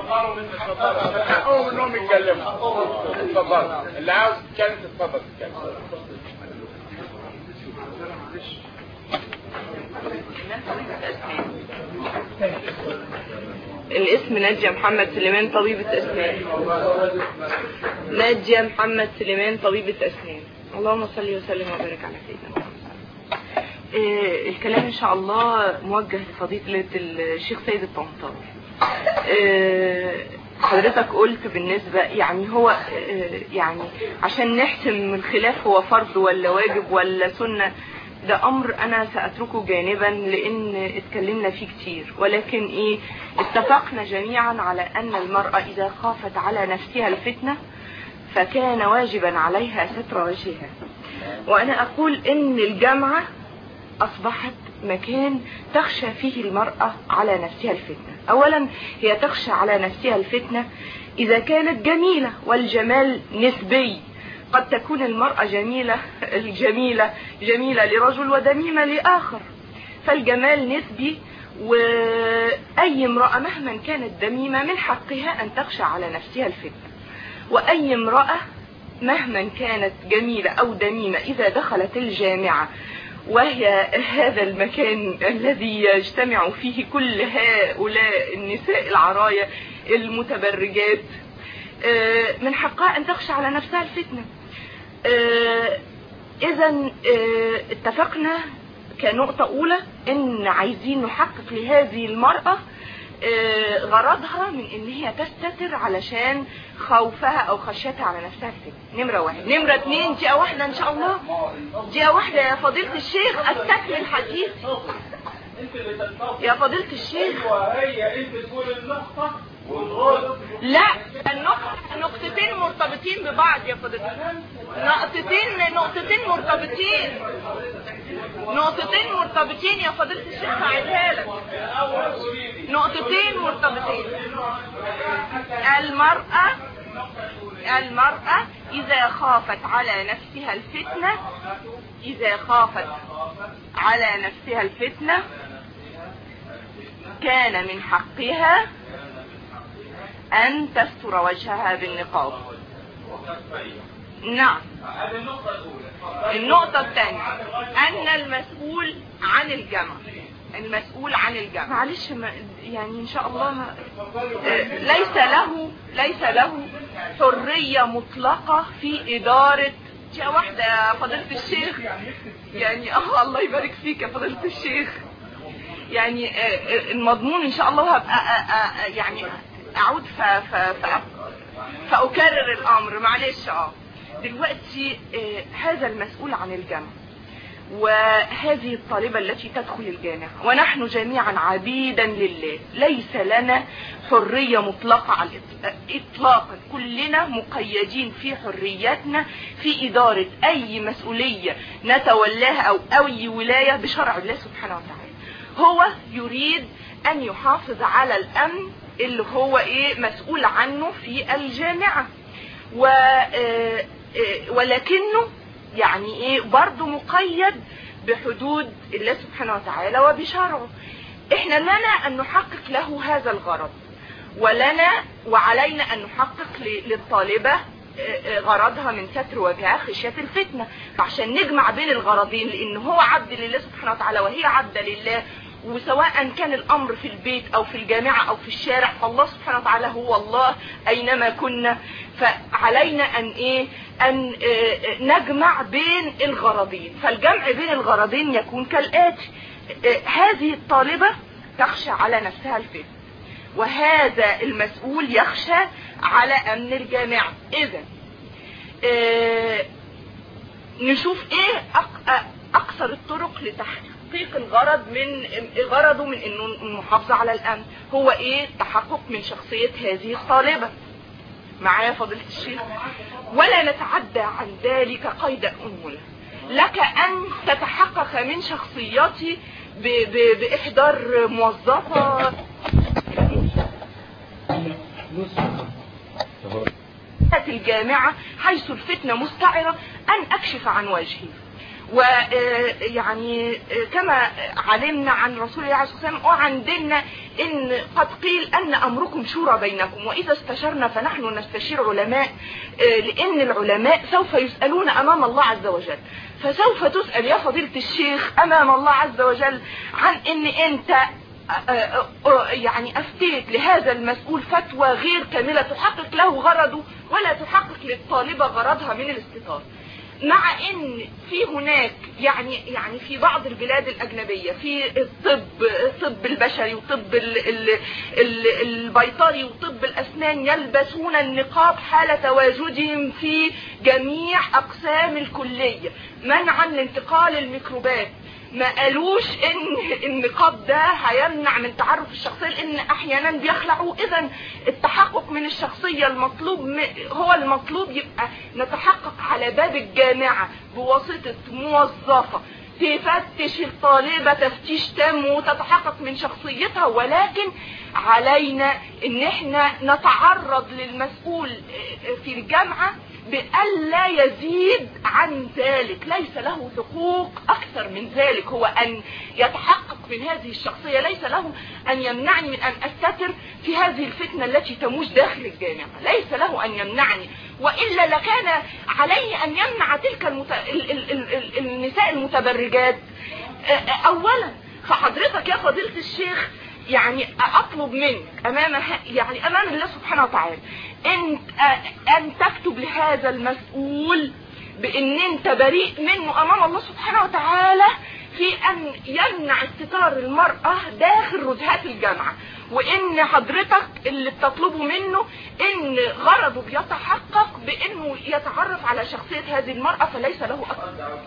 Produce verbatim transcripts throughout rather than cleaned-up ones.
حقهم انهم يتكلموا. اتفضل اللي عاوز يتكلم اتفضل تتكلم. الاسم ناجية محمد سليمان طبيبة أسنان. ناجية محمد سليمان طبيبة أسنان. اللهم صل وسلم وبارك على سيدنا محمد. آه الكلام إن شاء الله موجه لفضيلة الشيخ سيد الطنطاوي. آه حضرتك قلت بالنسبة يعني هو آه يعني عشان نحسم الخلاف هو فرض ولا واجب ولا سنة، ده امر انا سأتركه جانبا لان اتكلمنا فيه كتير، ولكن ايه اتفقنا جميعا على ان المرأة اذا خافت على نفسها الفتنة فكان واجبا عليها ستر وجهها. وانا اقول ان الجامعة اصبحت مكان تخشى فيه المرأة على نفسها الفتنة. اولا هي تخشى على نفسها الفتنة اذا كانت جميلة، والجمال نسبي. قد تكون المرأة جميلة الجميلة جميلة لرجل ودميمة لآخر، فالجمال نسبي. وأي امرأة مهما كانت دميمة من حقها أن تخشى على نفسها الفتنة، وأي امرأة مهما كانت جميلة أو دميمة إذا دخلت الجامعة وهي هذا المكان الذي يجتمع فيه كل هؤلاء النساء العرايا المتبرجات من حقها أن تخشى على نفسها الفتنة. إذا اتفقنا كنقطة أولى إن عايزين نحقق لهذه المرأة غرضها من إن هي تستتر علشان خوفها أو خشيتها على نفسها الفتنة. نمرة واحد. نمرة اتنين دقيقة واحدة إن شاء الله، دقيقة واحدة يا فضيلة الشيخ أستكمل حديثي يا فضيلة الشيخ. وهي انت تقول النقطة لا، النقطة نقطتين مرتبطين ببعض يا فضيلة. نقطتين نقطتين مرتبطين نقطتين مرتبطين يا فضيلة الشيخ. هعيدها لك. نقطتين مرتبطين. المرأة المرأة إذا خافت على نفسها الفتنة إذا خافت على نفسها الفتنة كان من حقها أن تستر وجهها بالنقاب. نعم. النقطة الثانية أن المسؤول عن الجامعة المسؤول عن الجامعة معلش يعني إن شاء الله ما ليس له ليس له حرية مطلقة في إدارة. يا واحدة يا فضيلة الشيخ يعني اه الله يبارك فيك يا فضيلة الشيخ. يعني المضمون إن شاء الله هبقى يعني أعود ف... ف... ف... فأكرر الأمر معلش. اه دلوقتي آه هذا المسؤول عن الجامعة وهذه الطالبة التي تدخل الجامعة ونحن جميعا عبيدا لله، ليس لنا حرية مطلقة على إطلاقا. كلنا مقيدين في حرياتنا في إدارة أي مسؤولية نتولاها أو أي ولاية بشرع الله سبحانه وتعالى. هو يريد أن يحافظ على الأمن اللي هو ايه مسؤول عنه في الجامعة، و ولكنه يعني ايه برضه مقيد بحدود الله سبحانه وتعالى وبشرعه. احنا لنا ان نحقق له هذا الغرض، ولنا وعلينا ان نحقق للطالبة غرضها من ستر وجهها خشية الفتنة. فعشان نجمع بين الغرضين، لان هو عبد لله سبحانه وتعالى وهي عبد لله، وسواء كان الامر في البيت او في الجامعة او في الشارع فالله سبحانه وتعالى هو الله اينما كنا. فعلينا ان ايه ان اه نجمع بين الغرضين. فالجمع بين الغرضين يكون كالاتي: اه هذه الطالبة تخشى على نفسها الفتنة، وهذا المسؤول يخشى على امن الجامعة. اذا اه نشوف ايه اقصر الطرق لتحقيق تحقيق الغرض من غرضه من انه المحافظة على الامن. هو ايه؟ تحقق من شخصية هذه الطالبة. معايا فضيلة الشيخ؟ ولا نتعدى عن ذلك قيد انملة. لك ان تتحقق من شخصيتي باحضار موظفة الجامعة حيث الفتنة مستعرة ان اكشف عن وجهي. ويعني كما علمنا عن رسول الله عليه الصلاة والسلام وعن ديننا ان قد قيل ان امركم شورى بينكم، واذا استشرنا فنحن نستشير علماء، لان العلماء سوف يسألون امام الله عز وجل. فسوف تسأل يا فضيلة الشيخ امام الله عز وجل عن ان انت يعني افتيت لهذا المسؤول فتوى غير كاملة تحقق له غرضه ولا تحقق للطالبة غرضها من الاستطار، مع ان في هناك يعني يعني في بعض البلاد الاجنبية في الطب الطب البشري وطب البيطري وطب الاسنان يلبسون النقاب حال تواجدهم في جميع اقسام الكلية منعا لانتقال الميكروبات. ما قالوش ان النقاب ده هيمنع من تعرف الشخصية، لان احيانا بيخلعوا. اذا التحقق من الشخصية المطلوب هو المطلوب يبقى نتحقق على باب الجامعة بواسطة موظفة تفتش الطالبة تفتيش تام وتتحقق من شخصيتها، ولكن علينا ان احنا نتعرض للمسؤول في الجامعة بألا يزيد عن ذلك، ليس له حقوق أكثر من ذلك، هو أن يتحقق من هذه الشخصية، ليس له أن يمنعني من أن أستتر في هذه الفتنة التي تموج داخل الجامعة، ليس له أن يمنعني، وإلا لكان عليه أن يمنع تلك المت... ال... ال... ال... النساء المتبرجات أولا. فحضرتك يا فضيلة الشيخ يعني أطلب منك أمام يعني أمام الله سبحانه وتعالى أن أن تكتب لهذا المسؤول بأن أنت بريء منه أمام الله سبحانه وتعالى في أن يمنع استتار المرأة داخل ردهات الجامعة، وإن حضرتك اللي بتطلبه منه إن غرضه بيتحقق بأنه يتعرف على شخصية هذه المرأة، فليس له أكثر.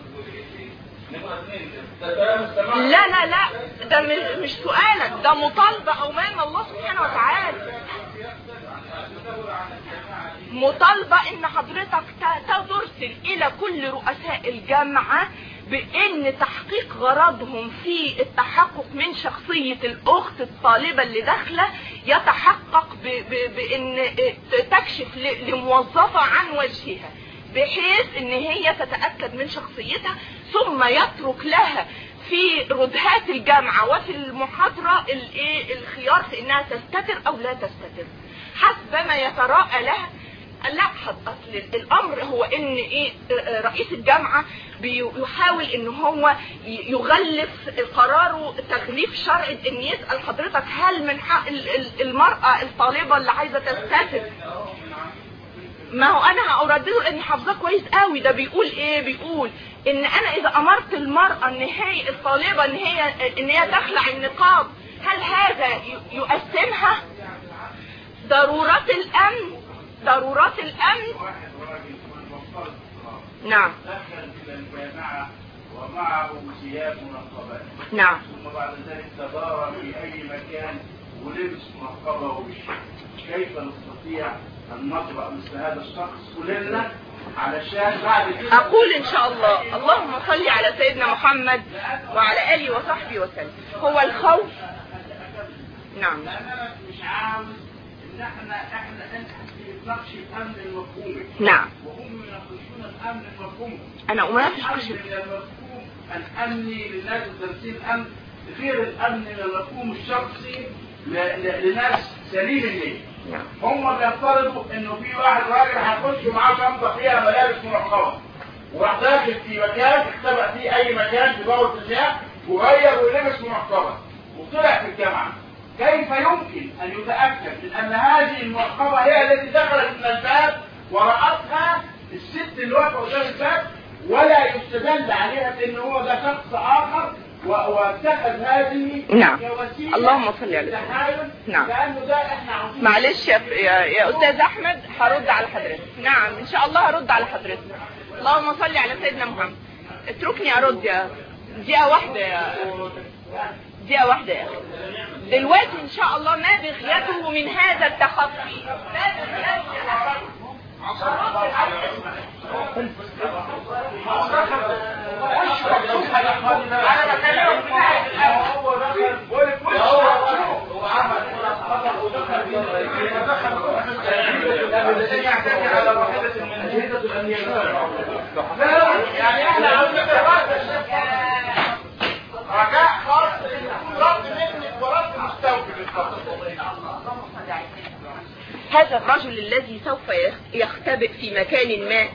لا لا لا ده مش سؤالك، ده مطالبة أمام الله سبحانه وتعالى، مطالبة ان حضرتك ترسل الى كل رؤساء الجامعة بان تحقيق غرضهم في التحقق من شخصية الاخت الطالبة اللي داخلة يتحقق بان تكشف لموظفة عن وجهها بحيث ان هي تتأكد من شخصيتها، ثم يترك لها في ردهات الجامعة وفي المحاضرة الخيار في انها تستتر او لا تستتر حسب ما يتراءى لها. لا اصل الامر هو ان ايه رئيس الجامعة بيحاول ان هو يغلف قراره تغليف شرعي ان يسأل حضرتك هل من حق المرأة الطالبة اللي عايزة تستتر. ما هو انا هأردده لاني حافظاه كويس قوي. ده بيقول ايه؟ بيقول ان انا اذا امرت المرأة ان هي الطالبة ان هي ان هي تخلع النقاب هل هذا يؤثمها؟ ضرورات الامن ضرورات الامن نعم ومعه ثياب منقبات نعم ثم بعد ذلك تدارى في اي مكان ولبس منقبه وبالشكل. كيف نستطيع ان نطبق مثل هذا الشخص كلنا علشان بعد كده اقول ان شاء الله اللهم صل على سيدنا محمد وعلى اله وصحبه وسلم. هو الخوف نعم مش عاوز ان احنا احنا نناقش الامن المفهومي نعم وهم يناقشون الامن المفهومي. انا اناقش كل المفهوم الامني للناس الدارسين الامن غير الامن المفهوم الشخصي لناس سليم النية. نعم هم بيفترضوا انه في واحد راجل هيخش معاه شنطه فيها ملابس منقبه وراح داخل في مكان اختبأ فيه اي مكان في دورة المياه وغير ولبس منقبه وطلع في الجامعه. كيف يمكن ان يتاكد من ان هذه المنقبه هي التي دخلت من الباب ورأتها الست اللي واقفه قدام الباب ولا يستدل عليها بان هو ده شخص اخر واتخذ هذه نعم كوسيله اللهم صل على سيدنا نعم لانه ده احنا عاوزين. معلش يا, يا, يا استاذ احمد هرد على حضرتك. نعم ان شاء الله هرد على حضرتك. اللهم صل على سيدنا محمد. اتركني ارد يا دقيقه واحده يا دقيقه واحده يا اخي. دلوقتي ان شاء الله ما بغيته من هذا التخطي ما بغيته يعني احنا عاوزين رجاء خاص رد منك ورد مستوفي هذا الرجل الذي سوف يختبئ في مكان ما،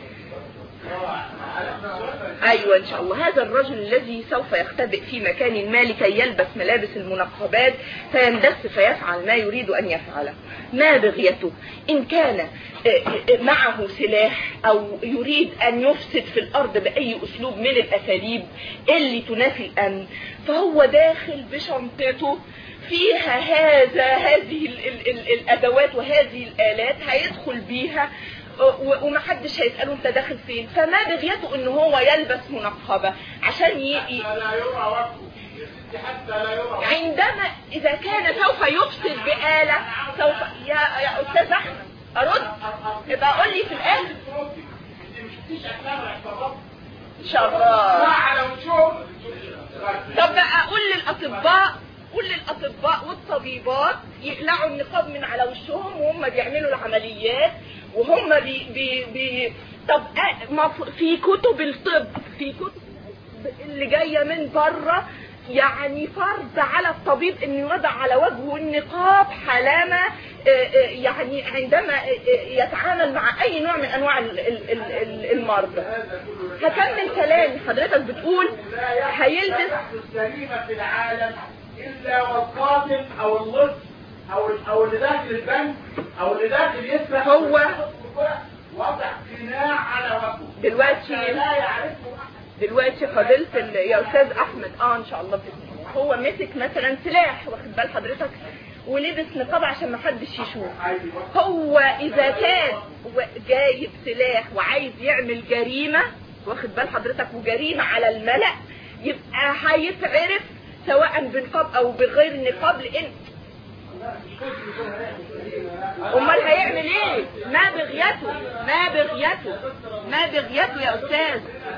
ايوه ان شاء الله، هذا الرجل الذي سوف يختبئ في مكان ما لكي يلبس ملابس المنقبات فيندس فيفعل ما يريد ان يفعله، ما بغيته؟ ان كان معه سلاح او يريد ان يفسد في الارض باي اسلوب من الاساليب اللي تنافي الامن، فهو داخل بشنطته فيها هذا هذه ال ال ال الادوات وهذه الالات هيدخل بيها ومحدش هيسأله انت داخل فين. فما بغيته ان هو يلبس منقبة عشان ي... حتى لا يرى وجهه، حتى لا يرى. عندما اذا كان سوف يفسد بآلة سوف يا يا استاذ احمد ارد يبقى قول لي في الاخر. انت مش شفتيش افلام الاعتراض ان شاء الله على وشهم؟ طب بقى قول للاطباء قول للاطباء والطبيبات يقلعوا النقاب من على وشهم وهم بيعملوا العمليات وهم بي بي بي طب في كتب الطب، في كتب اللي جايه من بره يعني فرض على الطبيب انه يوضع على وجهه النقاب حالما يعني عندما يتعامل مع اي نوع من انواع المرضى. هكمل كلامي، حضرتك بتقول هيلبس السليمه في العالم الا والقاتل او اللص او او اللي داخل البنك او اللي داخل يسرق هو وضع قناع على وجهه دلوقتي لا يعرفه. دلوقتي فضيلة يا استاذ احمد اه ان شاء الله باذن الله هو مسك مثلا سلاح واخد بال حضرتك ولبس نقاب عشان ما حدش يشوف. هو اذا كان جايب سلاح وعايز يعمل جريمه واخد بال حضرتك وجريمه على الملأ يبقى هيتعرف سواء بنقاب او بغير نقاب، لان امال هيعمل ايه؟ ما بغيته ما بغيته ما بغيته يا استاذ،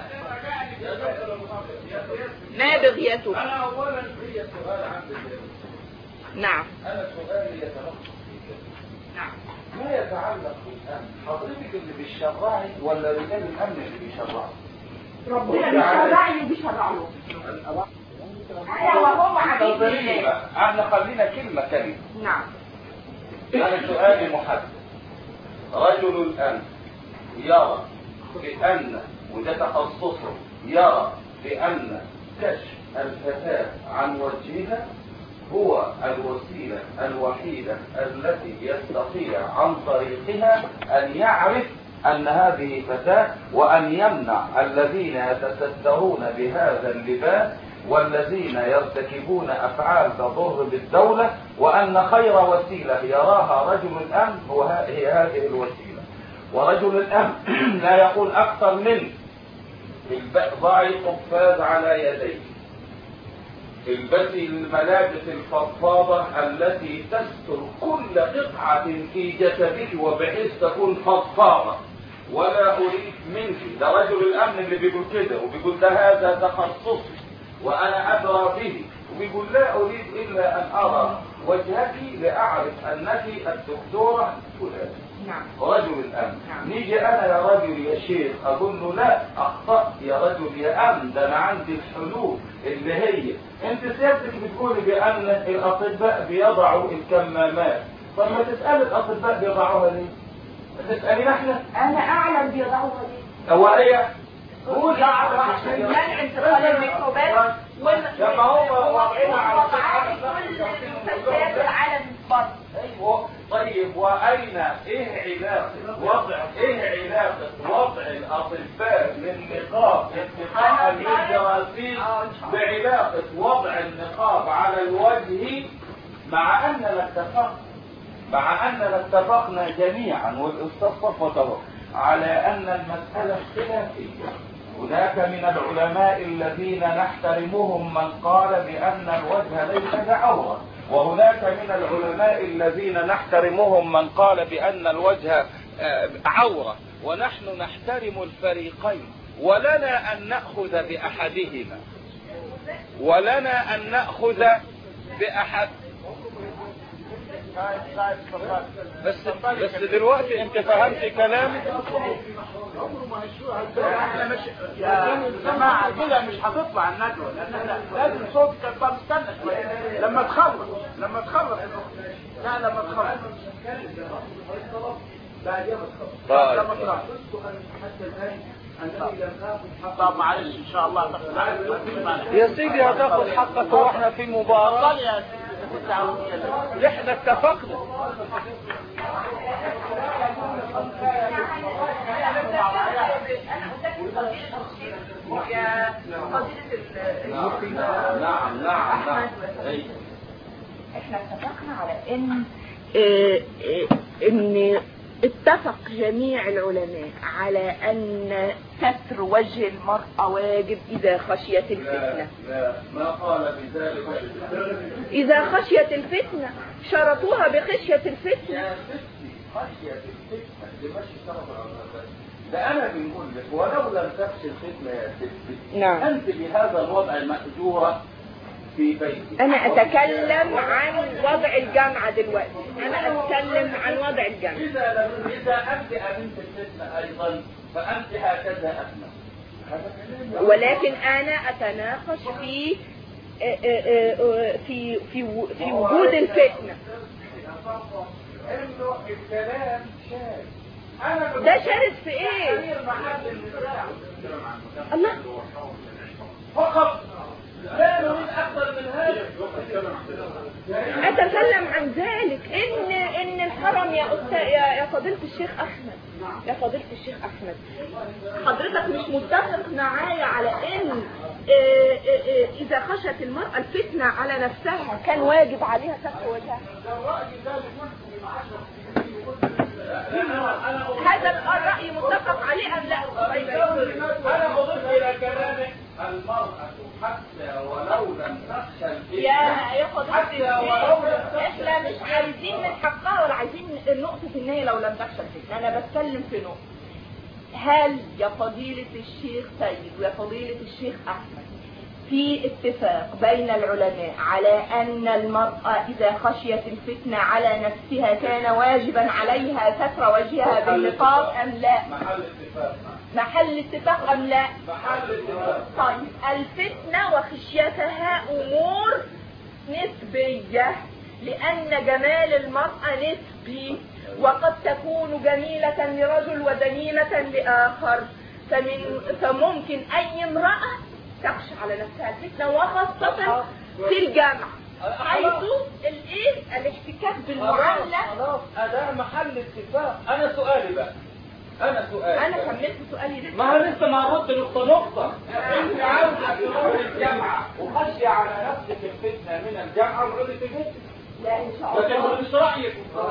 ما بغيته. انا اولا هي سؤال عندي. نعم انا سؤالي يتوقف نعم ما يتعلق بالامن، حضرتك اللي بيشرعي ولا رجال الامن اللي بيشرعي؟ ربنا بيشرعني وبيشرع له. ايوه هو عبيد الله. احنا خلينا كلمه كلمه. نعم. انا سؤالي محدد. رجل الامن يرى بان وده تخصصه يرى بان كشف الفتاة عن وجهها هو الوسيلة الوحيدة التي يستطيع عن طريقها أن يعرف أن هذه فتاة وأن يمنع الذين يتسترون بهذا اللباس والذين يرتكبون أفعال تضر بالدولة، وأن خير وسيلة يراها رجل الأمن هو هي هذه الوسيلة. ورجل الأمن لا يقول أكثر من ضعي قفاز على يديه، البسي الملابس الفضفاضة التي تستر كل قطعة في جسدك وبحيث تكون فضفاضة. ولا أريد منك، ده رجل الأمن اللي بيقول كده وبيقول ده هذا تخصصي وأنا أدرى به، وبيقول لا أريد إلا أن أرى وجهك لأعرف أنك الدكتورة فلان. نعم. رجل الأمن. نعم. نيجي أنا يا رجل يا شيخ أقول له لا أخطأت يا رجل يا أمن، ده أنا عندي الحلول اللي هي أنت سيادتك بتقولي بأن الأطباء بيضعوا الكمامات، طب ما تسأل الأطباء بيضعوها ليه؟ تسألين احنا؟ انا اعلم بيضعوها ليه؟ هو هي هو عشان منع انتقال الميكروبات لما هو واقعين على كل مستشفيات العالم بره. ايوه طيب واين ايه علاقه وضع ايه علاقه وضع الاطباء للنقاب اتفاقا للجراثيم بعلاقه وضع النقاب على الوجه، مع اننا اتفقنا مع اننا اتفقنا جميعا والاستاذ صفوت على ان المساله خلافيه. هناك من العلماء الذين نحترمهم من قال بأن الوجه ليس بعورة، وهناك من العلماء الذين نحترمهم من قال بأن الوجه عورة، ونحن نحترم الفريقين، ولنا أن نأخذ بأحدهما ولنا أن نأخذ بأحد بس بس دلوقتي انت فهمت كلامي. احنا مش يا جماعه كده مش هتطلع الندوه، لان احنا لازم صوتك يبقى مستنى شويه لما تخلص لما تخلص لا لما تخلص طيب لما تخلص. طب معلش ان شاء الله يا سيدي هتاخد حقك واحنا في مباراة. احنا اتفقنا. نعم نعم نعم. احنا اتفقنا على ان اه اه ان اتفق جميع العلماء على ان ستر وجه المرأة واجب اذا خشيت الفتنة. لا ما قال بذلك. اذا خشيت الفتنة شرطوها بخشية الفتنة. يا ستي خشية الفتنة لمشي شرط العلماء. ده انا بنقول لك ولو لم تخشي الفتنة يا ستي نعم انت بهذا الوضع مأجورة في بيتك. انا اتكلم عن وضع الجامعة دلوقتي، انا اتكلم عن وضع الجامعة. اذا لم اذا انت امنت الفتنة ايضا فانت هكذا امنة. ولكن انا اتناقش في في في في وجود الفتنة. انه الكلام شاذ. انا ده شارد في ايه؟ الله فقط لا نريد اكثر من هذا. اتكلم عن ذلك ان ان الحرم يا أستاذ يا يا فضيلة الشيخ احمد يا فضيلة الشيخ احمد حضرتك مش متفق معايا على ان اذا خشت المرأة الفتنة على نفسها كان واجب عليها ستر وجهها. هذا الرأي متفق عليه ام لا؟ انا بضيف الى كلامك المرأة حتى ولو لم تخشى الفتنة. يا يا فضيلة الشيخ احنا مش عايزين من حقها ولا عايزين النقطة في النهاية لو لم تخشى الفتنة. انا بتكلم في نقطة. هل يا فضيلة الشيخ سيد ويا فضيلة الشيخ احمد في اتفاق بين العلماء على ان المرأة اذا خشيت الفتنة على نفسها كان واجبا عليها ستر وجهها بالنقاب ام لا؟ محل اتفاق. محل اتفاق ام لا؟ محل اتفاق. طيب الفتنة وخشيتها امور نسبية لان جمال المرأة نسبي وقد تكون جميلة لرجل ودنيئة لاخر، فمن فممكن اي امرأة تخشى على نفسها الفتنة وخاصة في الجامعة حيث الايه الاحتكاك بالمعاملة. خلاص هذا محل اتفاق. انا سؤالي بقى انا سؤالي انا كملت سؤالي لسه. ما لسه ما رد نقطة نقطة. انت عاوزة تروحي الجامعة وخشي على نفسك الفتنة من الجامعة وتقولي تجيبي. لا ان شاء الله. لكن مش رأيك.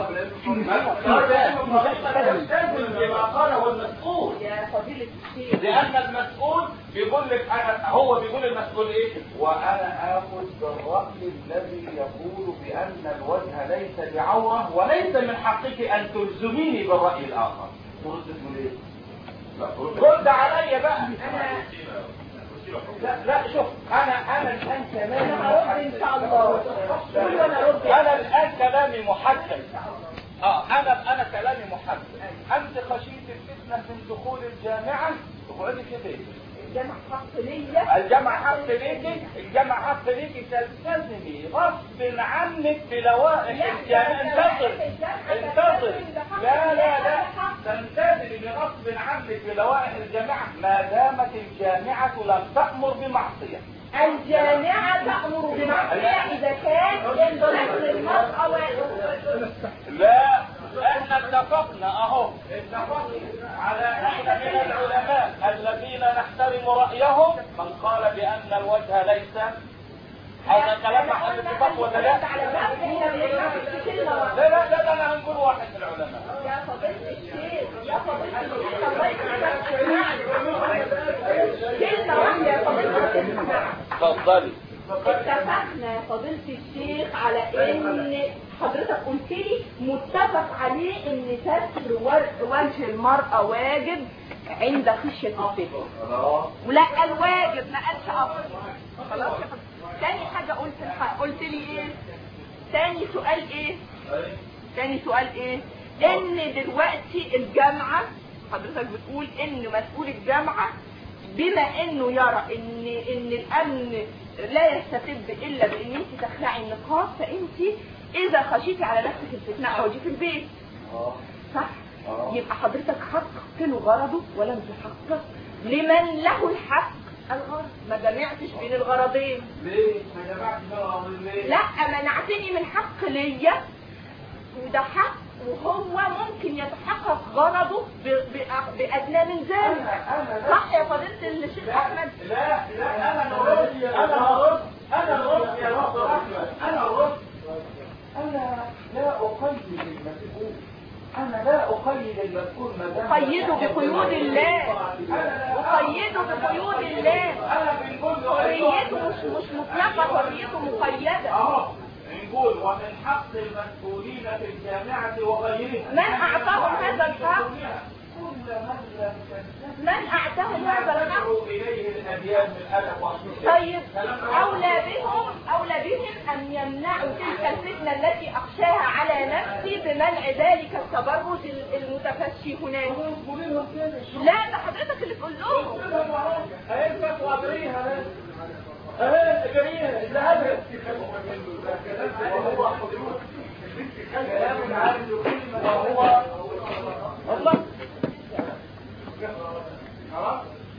بما قاله المسؤول. يا فضيلة الشيخ لأن المسؤول بيقول لك أنا هو بيقول المسؤول إيه؟ وأنا آخذ بالرأي الذي يقول بأن الوجه ليس بعورة وليس من حقك أن تلزميني بالرأي الآخر. ترد تقول إيه؟ رد عليا بقى. أنا لا لا شوف أنا أنا الآن كلامي هرد إن شاء الله. أنا الآن كلامي محدد. اه انا انا كلامي محدد. انت خشيت الفتنه من دخول الجامعه تقعدي في بيتك. الجامعة حق ليا. الجامعة حق ليكي. الجامعة حق ليكي تلتزمي غصب عنك بلوائح الجامعة. انتظر انتظر لا لا لا تلتزمي بغصب عنك بلوائح الجامعة ما دامت الجامعة لم تأمر بمعصية. الجامعة تأمر بمعصية إذا كان ينظر المرأة و... لا احنا اتفقنا اهو اتفقنا على ان من العلماء الذين نحترم رأيهم من قال بأن الوجه ليس. هذا كلام محل اتفاق ولا لا؟ لا لا لا انا هنقول واحد من العلماء. يا فضيلة الشيخ يا فضيلة الشيخ الله يكرمك. كلمة واحدة يا فضيلة الشيخ. اتفضلي. اتفقنا يا فضيلة الشيخ على ان حضرتك قلت لي متفق عليه ان ستر وجه المرأة واجب عند خشية الفتنة. ولا الواجب ما قالش افضل. خلاص. تاني حاجة قلت قلت لي ايه؟ تاني سؤال ايه؟ تاني سؤال ايه؟ ان دلوقتي الجامعة حضرتك بتقول ان مسؤول الجامعة بما انه يرى ان ان الامن لا يستتب الا بان انت تخلعي النقاب، فانت اذا خشيتي على نفسك الفتنة اقعدي في البيت. صح؟ يبقى حضرتك حققت له غرضه ولم تحقق لمن له الحق الغرض. ما جمعتش بين الغرضين. ليه؟ ما جمعتش بين الغرضين ليه؟ لا، منعتني من حق ليا وده حق، وهو ممكن يتحقق غرضه بأدنى من ذلك. صح يا فضيلة الشيخ أحمد؟ لا لا أنا الرد أنا الرد أنا الرد يا دكتور أحمد أنا الرد. أنا لا أقيد المسؤول، أنا لا أقيد المسؤول مدام أقيده بقيود الله، أقيده بقيود الله. أنا بنقول حريته مش مش مطلقة، حريته مقيدة. أهو نقول ومن حق المسؤولين في الجامعة وغيرها. من أعطاهم هذا الحق؟ من أعطاهم هذا الحق؟ إليه الأديان من ألف وعشرين. طيب أولى بهم أولى بهم أن يمنعوا تلك الفتنة التي أخشاها على نفسي بمنع ذلك التبرج المتفشي هناك. لا ده حضرتك اللي تقول لهم. هي الفتوى أدريها اهي جريها الذهب وهو كلام عارف وهو والله خلاص.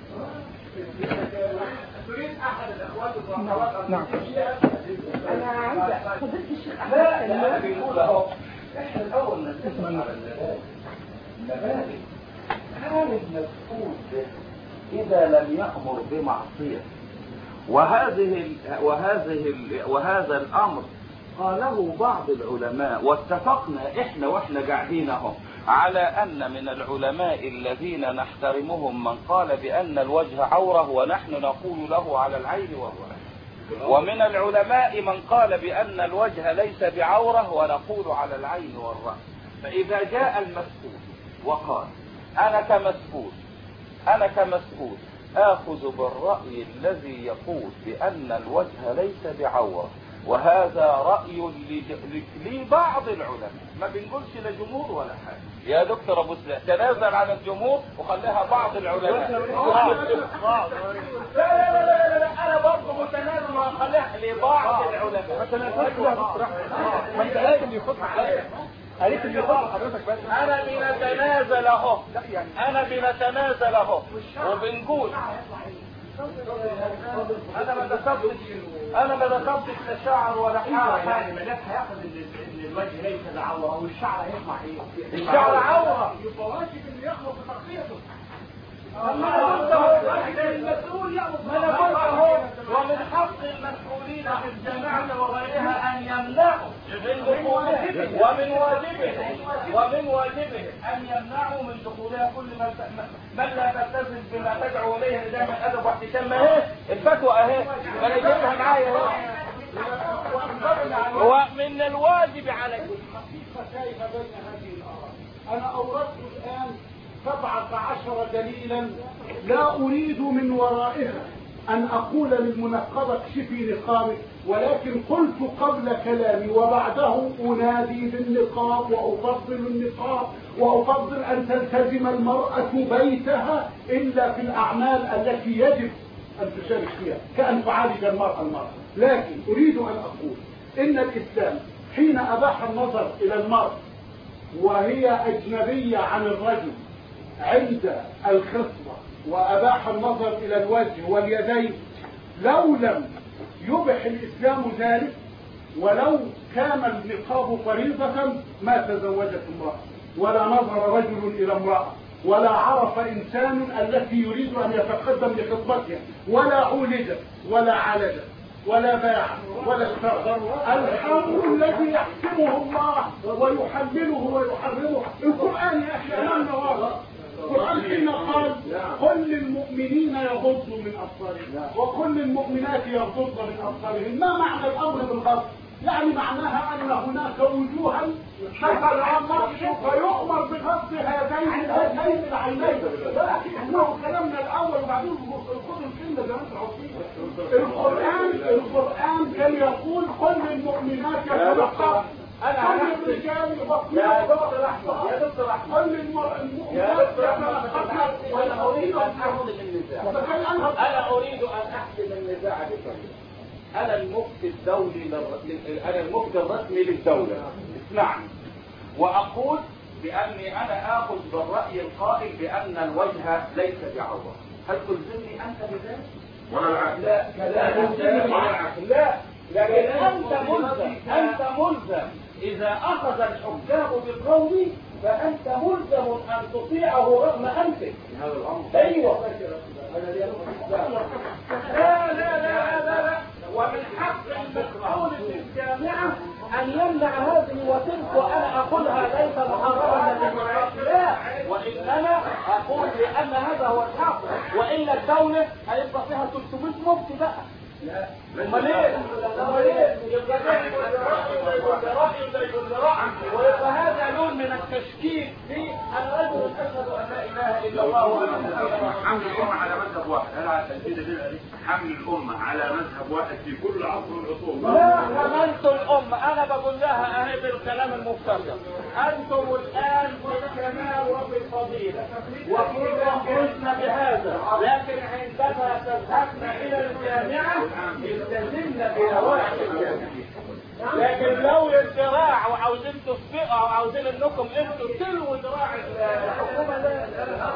تريد احد الاخوات الضمنات؟ نعم. انا عايزه فضيله الشيخ احمد. لا لا بيقول اهو احنا الاول نسمع على المبادئ. هل المسؤول اذا لم يامر بمعصيه وهذه وهذه وهذا الامر قاله بعض العلماء واتفقنا احنا واحنا قاعدين اهو على ان من العلماء الذين نحترمهم من قال بان الوجه عوره ونحن نقول له على العين والراس، ومن العلماء من قال بان الوجه ليس بعوره ونقول على العين والراس. فاذا جاء المسؤول وقال انا كمسؤول انا كمسؤول آخذ بالرأي الذي يقول بأن الوجه ليس بعورة، وهذا رأي لبعض العلماء، ما بنقولش لجمهور ولا حاجة. يا دكتور أبو سلام تنازل عن الجمهور وخليها بعض العلماء. لا لا لا لا أنا برضه متنازل وخليها لبعض العلماء. ما تنازلش يا دكتور أحمد، ما أنت لازم يخط عليا. قالت اللي يخط حضرتك بس. أنا بنتنازل أهو، أنا بنتنازل أهو وبنقول انا ما دخلتش انا ما دخلتش لا شعر ولا حاجه. يعني ملاك هياخد ان الوجه ليس بعوره والشعر هيطلع ايه؟ الشعر عوره، يبقى واجب ان يخلق بتغطيته. المسؤول يأمر ومن حق المسؤولين في الجامعة وغيرها أن يمنعوا من دخولها، ومن واجبه ومن واجبه أن يمنعوا من دخولها كل من من لا تلتزم بما تدعو إليه نظام الأدب واحتشام. أهي الفتوى أهي أنا جايبها معايا أهي. ومن الواجب عليكم كيف بين هذه الآراء. أنا أوردت الآن سبعة عشر دليلا لا أريد من ورائها أن أقول للمنقبة اكشفي نقابك، ولكن قلت قبل كلامي وبعده أنادي بالنقاب وأفضل النقاب وأفضل أن تلتزم المرأة بيتها إلا في الأعمال التي يجب أن تشارك فيها كأن تعالج المرأة المرأة. لكن أريد أن أقول إن الإسلام حين أباح النظر إلى المرأة وهي أجنبية عن الرجل عند الخصبة وأباح النظر إلى الوجه واليدين، لو لم يبح الإسلام ذلك ولو كان النقاب فريضة ما تزوجت امرأة ولا نظر رجل إلى امرأة ولا عرف إنسان التي يريد أن يتقدم لخطبتها ولا عولجت ولا علجت ولا باع ولا اشترى. الحق الذي يحكمه الله ويحلله ويحرمه القرآن يا أخي أمامنا واضح. القرآن حين قال كل المؤمنين يغضوا من أبصارهم وكل المؤمنات يغضضن من أبصارهم، ما معنى الأمر بالغض؟ يعني معناها أن هناك وجوها تفعل المرء فيؤمر بغض هذين الوجهين العينين. هو كلامنا الأول وبعدين خذوا الكلمة زي ما انتم عارفين. القرآن القرآن كان يقول كل المؤمنات يغضضن انا هحسب يا دكتور احمد يا دكتور احمد يا دكتور احمد انا اريد ان احسم النزاع انا اريد ان احسم النزاع بكلمه. انا المفتي الدولي لل... انا المفتي الرسمي للدوله، اسمعني، واقول باني انا اخذ بالراي القائل بان الوجه ليس بعوره. هل تلزمني انت بذلك؟ ولا لا لا لا لكن انت ملزم انت ملزم اذا اخذ الحكام بقولي فانت ملزم ان تطيعه رغم انفك. هذا الامر ايوه لا لا لا لا لا ومن حق المسؤول في الجامعه ان يمنع هذه وتلك وانا اقولها ليس محرما للمعاش، لا، وانما اقول بان هذا هو الحق، والا الدوله هيبقى فيها ثلاثمائة مفتي بقى. لا امال ايه؟ امال ايه؟ يبقى ده يقول ده راي وده يقول ده راي، ويبقى هذا نوع من التشكيك في الرجل اشهد ان لا اله الا الله وان حمل الامه على مذهب واحد. هل التنفيذ حمل الامه على مذهب واحد في كل عصر من العصور؟ لا حملت الامه، انا بقول لها اهي بالكلام المختصر، انتم الان في الكمال وفي الفضيله وكلكم حزن بهذا، لكن عندما تذهبن الى الجامعه التزمنا بنواحي الجامعه. لكن لو الذراع وعاوزين تصفقوا وعاوزين انكم انتوا تلووا ذراع الحكومه لا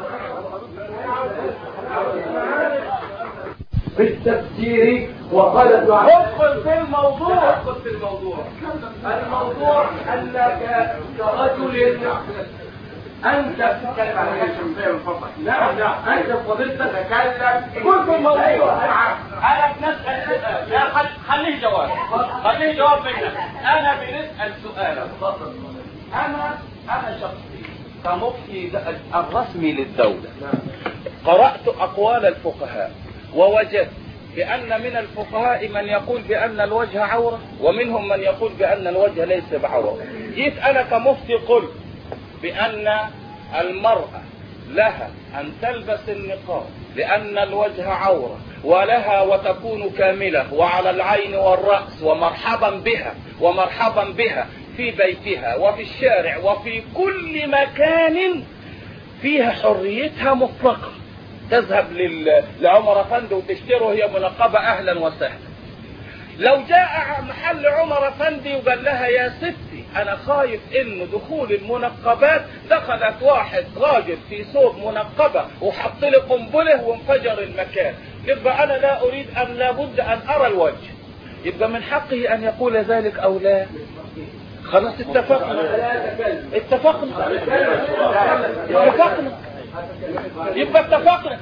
في التفسير وقال ادخل في الموضوع. ادخل في الموضوع. الموضوع انك كرجل انت تتكلم عن حاجه شمسيه من فضلك. نعم نعم انت فضلت تتكلم كل في الموضوع. انا بنسال سؤال، يا خليه جواب، خليه جواب منك. انا بنسال سؤال. انا انا شخصي كمفتي الرسمي للدوله قرات اقوال الفقهاء ووجدت بأن من الفقهاء من يقول بأن الوجه عورة ومنهم من يقول بأن الوجه ليس بعورة. جيت أنا كمفتي قلت بأن المرأة لها أن تلبس النقاب لأن الوجه عورة ولها وتكون كاملة وعلى العين والرأس ومرحبا بها ومرحبا بها في بيتها وفي الشارع وفي كل مكان فيها حريتها مطلقة. تذهب لعمر افندي وتشتري وهي منقبة اهلا وسهلا. لو جاء محل عمر افندي وقال لها يا ستي انا خايف ان دخول المنقبات دخلت واحد راجل في ثوب منقبة وحط لي قنبله وانفجر المكان، يبقى انا لا اريد ان لابد ان ارى الوجه، يبقى من حقه ان يقول ذلك او لا؟ خلاص اتفقنا اتفقنا اتفقنا يبقى اتفقنا.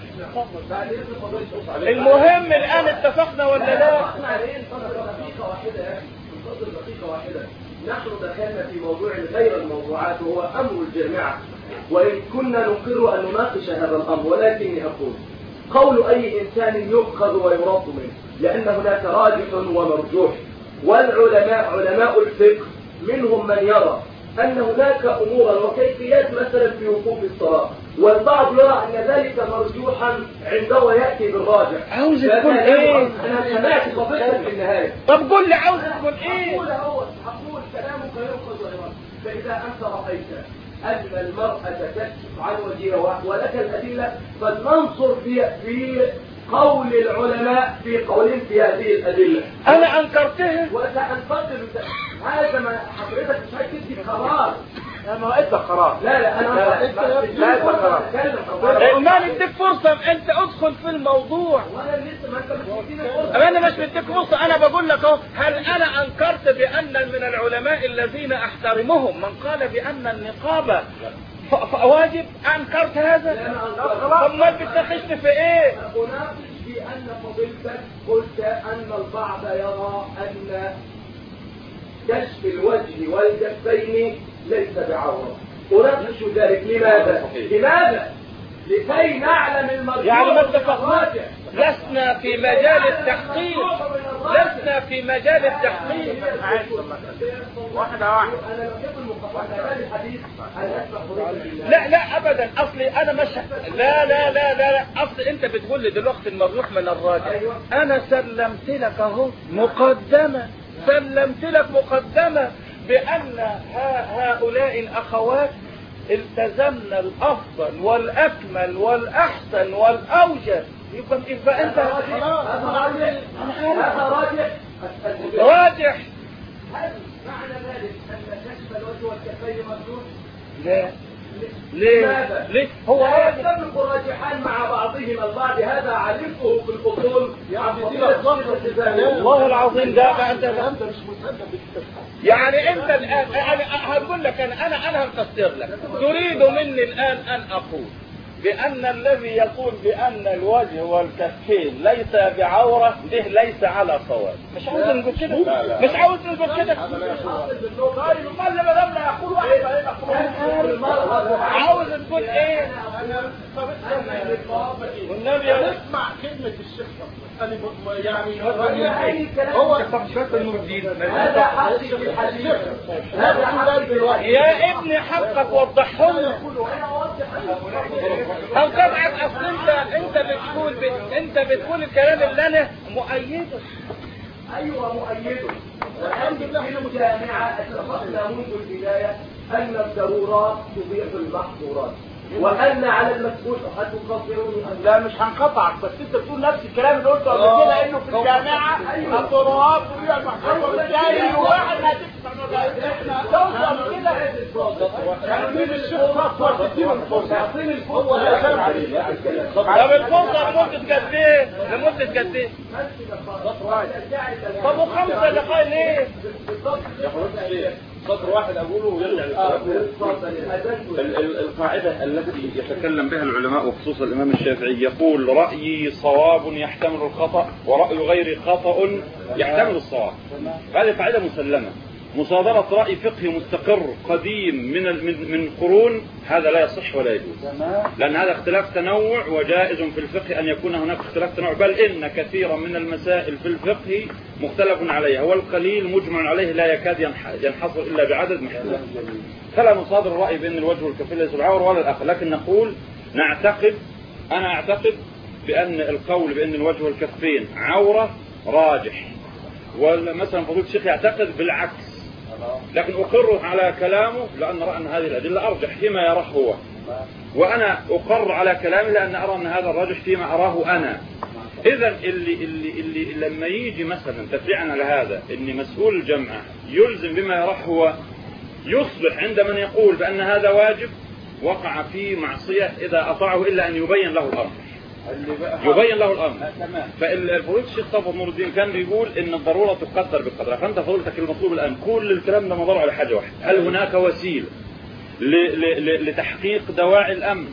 المهم الان اتفقنا ولا لا؟ نحن دخلنا في موضوع غير الموضوعات وهو امر الجامعه، وان كنا نقر ان نناقش هذا الامر، ولكني اقول قول اي انسان يؤخذ ويرد منه، لان هناك راجح ومرجوح، والعلماء علماء الفقه منهم من يرى أن هناك أمورا وكيفيات مثلا في وقوف الصلاة، والبعض يرى أن ذلك مرجوحا عندما يأتي بالراجح. عاوز تقول إيه؟ أنا سمعت قضيتك في النهاية. طب قول لي عاوز تقول إيه؟ أقول أهو أقول كلامك يؤخذ ويرد. فإذا أنت رأيت أن المرأة تكشف عن وجهها ولك الأدلة فلننصر في في قول العلماء في قولين في هذه الأدلة. أنا أنكرتها وسأنفضل هذا ما حضرتك مش هتدي قرار. انا ما ادى قرار. لا لا انا لا لا ادى قرار. ما نديك فرصة انت ادخل في الموضوع. وانا لسه ما انت مش مديني فرصة. انا مش مديك فرصة، انا بقول لك اهو. هل انا انكرت بان من العلماء الذين احترمهم من قال بان النقابة واجب؟ انكرت هذا؟ طب ما بتناقشني في ايه؟ اناقش في ان فضيلتك قلت ان البعض يرى ان كشف الوجه والكفين ليس بعورة. أناقش ذلك لماذا؟ لماذا؟ لكي نعلم المرجوح. يعني ما اتفقناش. لسنا في مجال التحقيق، لسنا في مجال التحقيق. واحدة واحدة. أنا لم يكن مقطعا الحديث أن أسمع لا لا أبدا، أصلي أنا مش لا لا لا لا لا أصل أنت بتقول لي دلوقتي المرجوح من الراجح. أنا سلمت لك أهو مقدمة، سلمت لك مقدمة بأن هؤلاء الأخوات التزمنا الأفضل والأكمل والأحسن والأوجه، يبقى يبقى أنت هذا راجح راجح. هل معنى ذلك أن كشف الوجه والكفين مردود؟ لا ليه؟ ليه؟ هو لا يتفق الراجحان مع بعضهما البعض، هذا علمته في الأصول والله العظيم ده بقى أنت الكلام ده مش مسلم بالتفسير. يعني أنت الآن أنا هقول لك أنا أنا أنا هفسر لك. تريد مني الآن أن أقول بأن الذي يقول بأن الوجه والكفين ليس بعورة ده ليس على صواب. مش عاوز نقول كده، مش عاوز نقول كده. طيب ما لما لما يقول واحد عاوز تقول ايه؟ والنبي اسمع كلمة الشيخ أنا يعني هو هذا حاجة الحديث، هذا حاجة يا ابني حقك وضحه لنا. او طبعا اصل انت انت بتقول انت بتقول الكلام اللي انا مؤيده. ايوه مؤيده. والحمد لله في الجامعه اتفقنا منذ البدايه ان الضرورات تبيح المحظورات، وان على المسؤول هتكفروني. لا مش هنقطعك، بس انت بتقول نفس الكلام اللي قلته قبل كده، انه في الجامعه الضرورات تبيح المحظورات، وبالتالي واحد هتدفع احنا توصل كده. يعني الشيخ صفوت تديله الفرصة، يعطيني الفرصة. طب الفرصه لمده قد ايه؟ لمده قد ايه؟ طب وخمسه دقائق ليه؟ سطر واحد أقوله ويرجع القاعدة التي يتكلم بها العلماء وخصوصا الإمام الشافعي يقول رأيي صواب يحتمل الخطأ ورأي غيري خطأ يحتمل الصواب. هذه قاعدة مسلمة. مصادرة رأي فقهي مستقر قديم من من من قرون هذا لا يصح ولا يجوز، لأن هذا اختلاف تنوع، وجائز في الفقه أن يكون هناك اختلاف تنوع، بل إن كثيرا من المسائل في الفقه مختلف عليها، والقليل مجمع عليه لا يكاد ينحصر إلا بعدد محدود. فلا نصادر الرأي بأن الوجه والكفين ليس العور ولا الآخر، لكن نقول نعتقد أنا أعتقد بأن القول بأن الوجه والكفين عورة راجح، ومثلا فضيلة الشيخ يعتقد بالعكس، لكن أقر على كلامه لأن أرى أن هذه الأدلة أرجح فيما يراه هو، وأنا أقر على كلامه لأن أرى أن هذا الراجح فيما أراه أنا. إذا اللي, اللي, اللي لما يجي مثلا تفريعا على هذا أن مسؤول الجمعة يلزم بما يراه هو، يصبح عند من يقول بأن هذا واجب وقع في معصية إذا أطاعه إلا أن يبين له الأمر، يبين له الأمر. فالفضيلة الشيخ صفوت نور الدين كان بيقول إن الضرورة تقدر بقدرها، فأنت فضيلتك المطلوب الآن كل الكلام ده مدار على حاجة واحدة، هل هناك وسيلة لتحقيق دواعي الأمن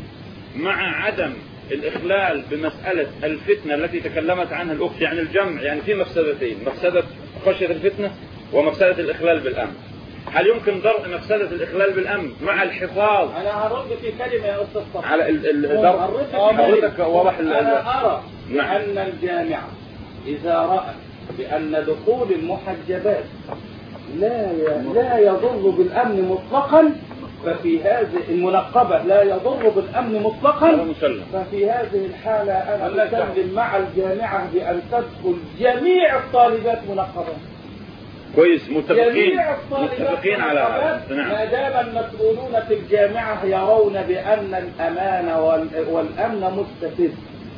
مع عدم الإخلال بمسألة الفتنة التي تكلمت عنها الأخت، يعني الجمع، يعني في مفسدتين، مفسدة خشية الفتنة ومفسدة الإخلال بالأمن. هل يمكن درء مفسدة الإخلال بالأمن مع الحفاظ؟ أنا هرد في كلمة يا أستاذ صفوت على الدرء. حضرتك واضح. أنا أرى أن الجامعة إذا رأت بأن دخول المحجبات لا لا يضر بالأمن مطلقا، ففي هذه المنقبة لا يضر بالأمن مطلقا، ففي هذه الحالة أنا أسلم مع الجامعة بأن تدخل جميع الطالبات منقبات. كويس، متفقين متفقين على نعم. ما دام المسؤولون في الجامعة يرون بأن الأمان والأمن مستفز،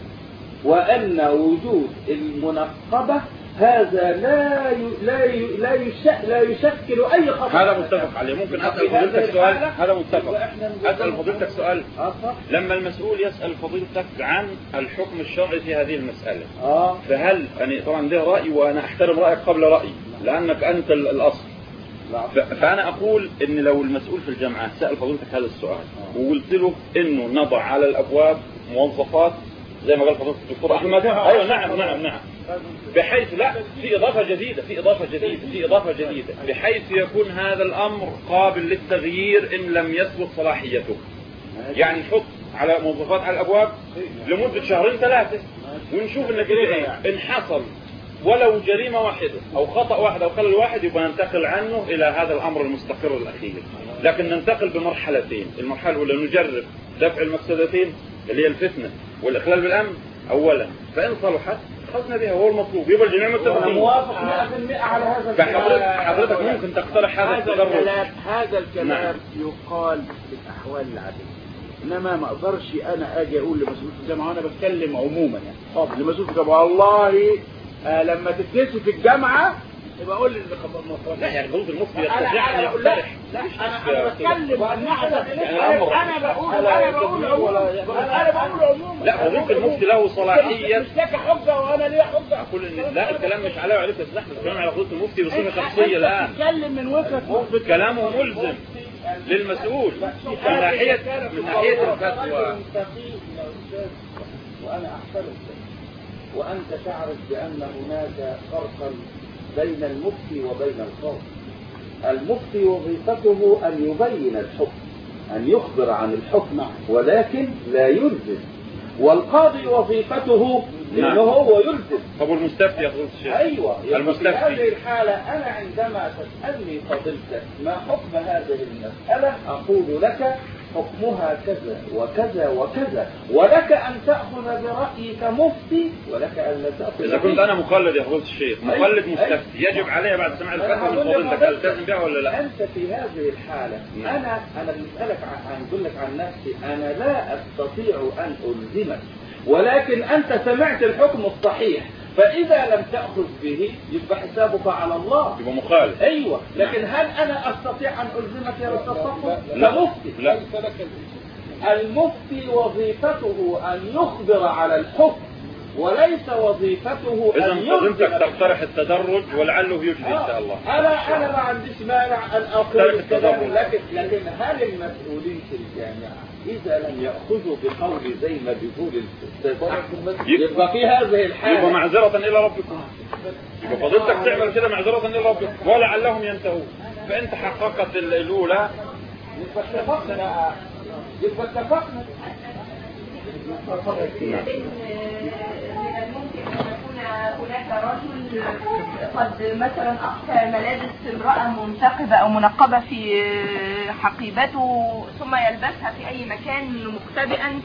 وأن وجود المنقبة هذا لا ي... لا ي... لا, يش... لا يشكل أي خطر. هذا متفق عليه. ممكن أسأل فضيلتك سؤال؟ هذا متفق. أسأل فضيلتك سؤال. لما المسؤول يسأل فضيلتك عن الحكم الشرعي في هذه المسألة، آه. فهل يعني طبعا ده رأي وأنا أحترم رأيك قبل رأيي لأنك أنت الأصل، فأنا أقول إن لو المسؤول في الجامعة سأل فضيلتك هذا السؤال وقلت له إنه نضع على الأبواب موظفات زي ما قال فضيلة الدكتور أحمد، أيوة نعم نعم نعم، بحيث لا في إضافة جديدة في إضافة جديدة في إضافة جديدة بحيث يكون هذا الأمر قابل للتغيير إن لم يثبت صلاحيته. يعني نحط على موظفات على الأبواب لمدة شهرين ثلاثة ونشوف النتيجة إيه. إن حصل ولو جريمة واحدة أو خطأ واحد أو خلل واحد يبقى ننتقل عنه إلى هذا الأمر المستقر الأخير. لكن ننتقل بمرحلتين، المرحلة الأولى نجرب دفع المفسدتين اللي هي الفتنة والإخلال بالأمن أولا، فإن صلحت اخذنا بها وهو المطلوب، يبقى الجميع أنا متفقين. موافق مئة بالمئة على هذا فحضرتك الكلام. حضرتك ممكن تقترح هذا هذا التدرج. الكلام هذا الكلام نعم. يقال في الأحوال العادية، إنما ما أقدرش أنا أجي أقول لمسؤول في الجامعة، وأنا بتكلم عموما يعني لمسؤول في الجامعة والله آه لما تدرسي في الجامعة يبقى أقول لي لا يعني غلط المفتي أنا يستطيع ان أنا بقول لا يقترح. لا أنا أنا بتكلم عن نحو يعني الأمر أنا بقول أنا بقول عموما أنا بقول عموما لا فضيلة المفتي له صلاحية. مش لك حجة وأنا ليا حجة. أقول إن لا الكلام مش عليه وعليك يا سيدي، الكلام على فضيلة المفتي بصفة شخصية الآن. بتتكلم من وجهة كلامه ملزم للمسؤول من ناحية من ناحية الفتوى. وأنا أحترم وأنت تعرف بأن هناك فرقا بين المفتي وبين القاضي. المفتي وظيفته أن يبين الحكم، أن يخبر عن الحكم ولكن لا يلزم، والقاضي وظيفته انه هو يلزم. طب والمستفتي يا فضيلة الشيخ؟ ايوه المستفتي في هذه الحالة انا عندما تسألني فضيلتك ما حكم هذه المسألة اقول لك حكمها كذا وكذا وكذا، ولك ان تأخذ برأيك مفتي ولك ان لا تأخذ. اذا كنت انا مقلد يا فضيلة الشيخ، مقلد مستفتي، يجب علي بعد سماع الفتوى من فضيلتك التزم بها ولا لا؟ انت في هذه الحالة انا انا بسألك عن اقول لك عن نفسي، انا لا استطيع ان الزمك، ولكن انت سمعت الحكم الصحيح، فاذا لم تأخذ به يبقى حسابك على الله، يبقى مخالف. ايوه لكن هل انا استطيع ان الزمك يا استاذ صفوت كمفتي؟ لا. المفتي وظيفته ان يخبر على الحكم وليس وظيفته اذا ان فضيلتك يلزم. تقترح التدرج ولعله يجري ان شاء الله. انا انا ما عنديش مانع ان اقول ترك الكلام، التدرج. لكن لكن هل المسؤولين في الجامعه اذا لم ياخذوا بقولي زي ما بيقول الاستاذ يبقى في هذه الحاله يبقى معذرة الى ربكم، يبقى فضيلتك تعمل كده معذرة الى ربكم ولعلهم ينتهون، فانت حققت الاولى. يبقى اتفقنا يبقى اتفقنا. من الممكن أن يكون هناك رجل قد مثلا أخفى ملابس امرأة منتقبة أو منقبة في حقيبته ثم يلبسها في أي مكان مختبئا،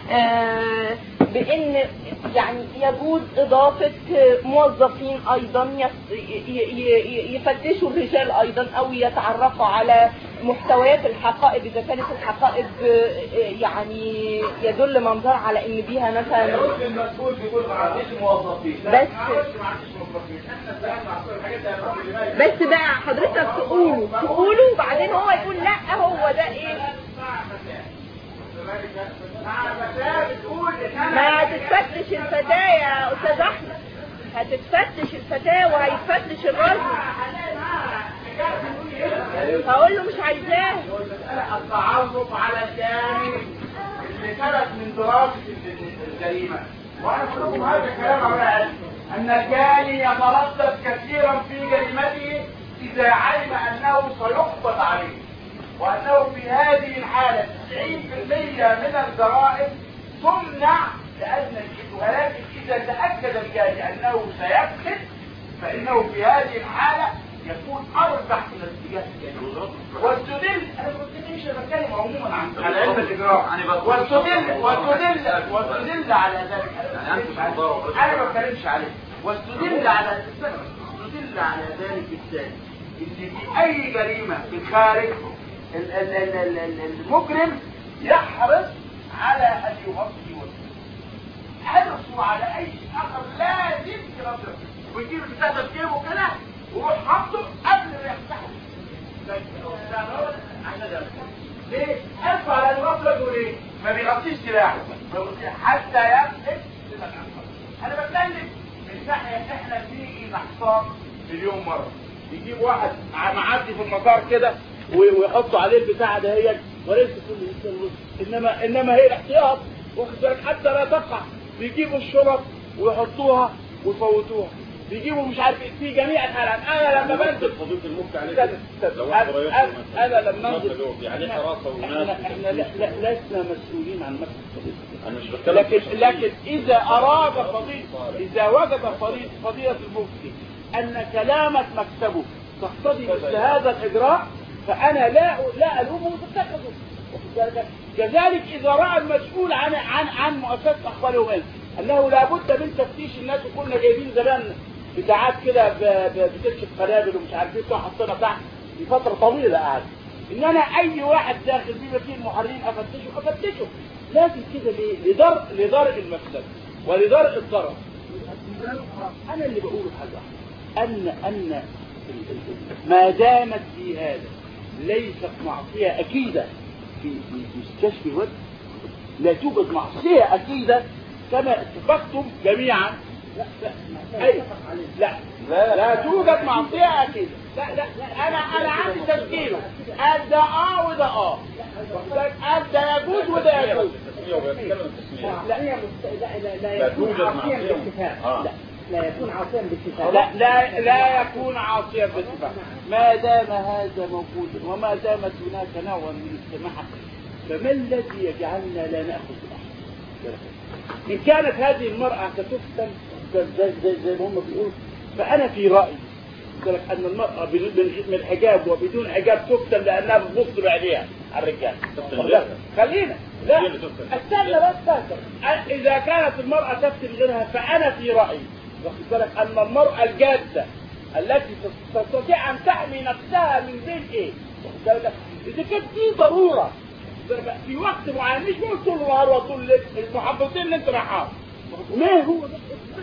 بأن يعني يجوز إضافة موظفين أيضا يفتشوا الرجال أيضا أو يتعرفوا على محتويات الحقائب إذا كانت الحقائب يعني يدل منظر على إن بيها مثلا المسؤول بيقول ما عنديش موظفين بس بس بقى حضرتك تقولوا تقولوا وبعدين هو يقول لا هو ده إيه ما هتتفتش الفتاة يا أستاذ أحمد، هتتفتش الفتاة وهيتفتش الرجل. هقول له مش عايزاه. التعرف على الجانب اللي كانت من دراسة الجريمة، وأنا أقول لكم هذا الكلام على قلبي أن الجاني يتردد كثيرا في جريمته إذا علم أنه سيقبض عليه، وأنه في هذه الحالة تسعين بالمئة من الجرائم تمنع لأجل الجد، ولكن إذا تأكد الجاني أنه سيفقد فإنه في هذه الحالة يكون أربح من الاتجاه الجاني. واستدل أنا كنت مش بتكلم عموما عن على علم الإجرام، واستدل واستدل واستدل على ذلك أنا ما بتكلمش عليه، واستدل على واستدل على ذلك الثاني إن في أي جريمة في الخارج المجرم يحرص على أن يغطي وجهه، حرصوا على أي شيء آخر لازم يغطي ويجيب الكتاب في جيبه كده ويروح حاطه قبل ما يفتحه. ليه؟ أرفع على الغفلة وليه؟ ما بيغطيش سلاحه حتى يفقد سلاح. أنا بتكلم من ناحية إحنا بنيجي نحصار في اليوم مرة، يجيب واحد معدي في المطار كده ويحطوا عليه البتاع دهيت وليس كل انسان، انما انما هي الاحتياط واخد بالك حتى لا تقع. بيجيبوا الشرط ويحطوها ويفوتوها، بيجيبوا مش عارف في جميع الحالات. انا لما بنزل فضيلة المفتي عليك انا لما انزل يعني حراسة وناس احنا لسنا مسؤولين عن مكتب فضيلة، انا مش بتكلم لكن لكن اذا اراد فضيلة اذا وجد فضيلة المفتي ان كلامة مكتبه تقتضي مثل هذا الاجراء فانا لا لا الومه وتتخذه. كذلك اذا راى المسؤول عن عن عن مؤسسه اخبار يومين انه لابد من تفتيش الناس. وكنا جايبين زمان بتاعات كده بتكشف قنابل ومش عارف ايه حطينا تحت في فتره طويله قاعد ان انا اي واحد داخل بيه فيه المحررين افتشه افتشه لازم كده ليه؟ لدرء لدرء المفسده ولدرء الضرر. انا اللي بقوله حاجه ان ان ما دامت في هذا ليست معصيه اكيده في مستشفى الوجه، لا توجد معصيه اكيده كما اتفقتم جميعا. لا لا أي. لا لا لا توجد معصيه اكيده. لا لا انا انا عندي تسجيله قال ده اه وده اه قال ده يجوز وده يجوز. لا لا لا يكون عاصيا بالاتفاق. لا لا يكون عاصيا بالاتفاق. لا لا لا يكون عاصيا بالاتفاق ما دام هذا موجودا وما دامت هناك نوع من السماحه. فما الذي يجعلنا لا ناخذ الاحد؟ ان كانت هذه المراه ستفتن زي ما هم بيقولوا فانا في رايي ان المراه من الحجاب وبدون حجاب تفتن لانها بتبص بعينيها على الرجال. خلينا لا استنى بس اذا كانت المراه تفتن غيرها فانا في رايي واخد بالك ان المراه الجاده التي تستطيع ان تحمي نفسها من بين ايه؟ اذا كانت في ضروره في وقت معين مش بقول طول النهار وطول الليل المحافظين اللي انت رايحها ما هو ده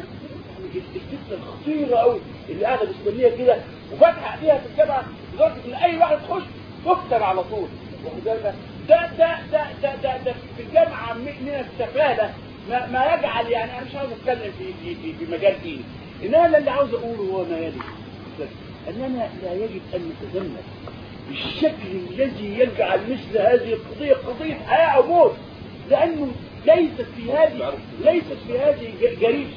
الفتنه الخطيره قوي اللي قاعده مستنيه كده وفاتحه ايديها في الجامعه لدرجه ان اي واحد تخش تفتن على طول. ده ده ده ده ده, ده, ده في الجامعه من السفاله ما, ما يجعل يعني انا مش عاوز اتكلم في في في, في مجال ديني انما اللي عاوز اقوله هو ما يلي اننا لا يجب ان نتذمر بالشكل الذي يجعل مثل هذه القضيه قضيه حياه او موت لانه ليست في هذه ليست في هذه جريمه.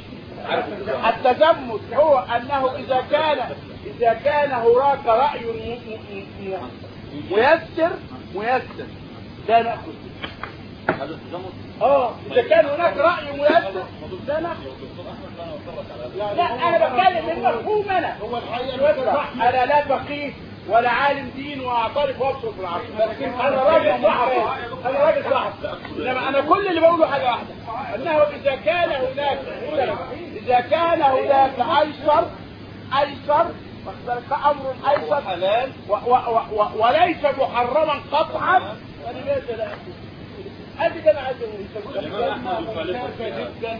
التزمت هو انه اذا كان اذا كان هناك راي ميسر ميسر لا ناخذ هذا التزمت. اه اذا كان هناك راي ميسر لا ناخذ. لا انا بتكلم المفهوم انا هو الحقيقه انا لا فقيه ولا عالم دين واعترف وابصر في العصر لكن انا راجل صحفي انا راجل صحفي انما انا كل اللي بقوله حاجه واحده انه اذا كان هناك اذا كان هناك ايسر ايسر امر ايسر حلال وليس محرما قطعا فلماذا لا اكل؟ ابدا عدو جدا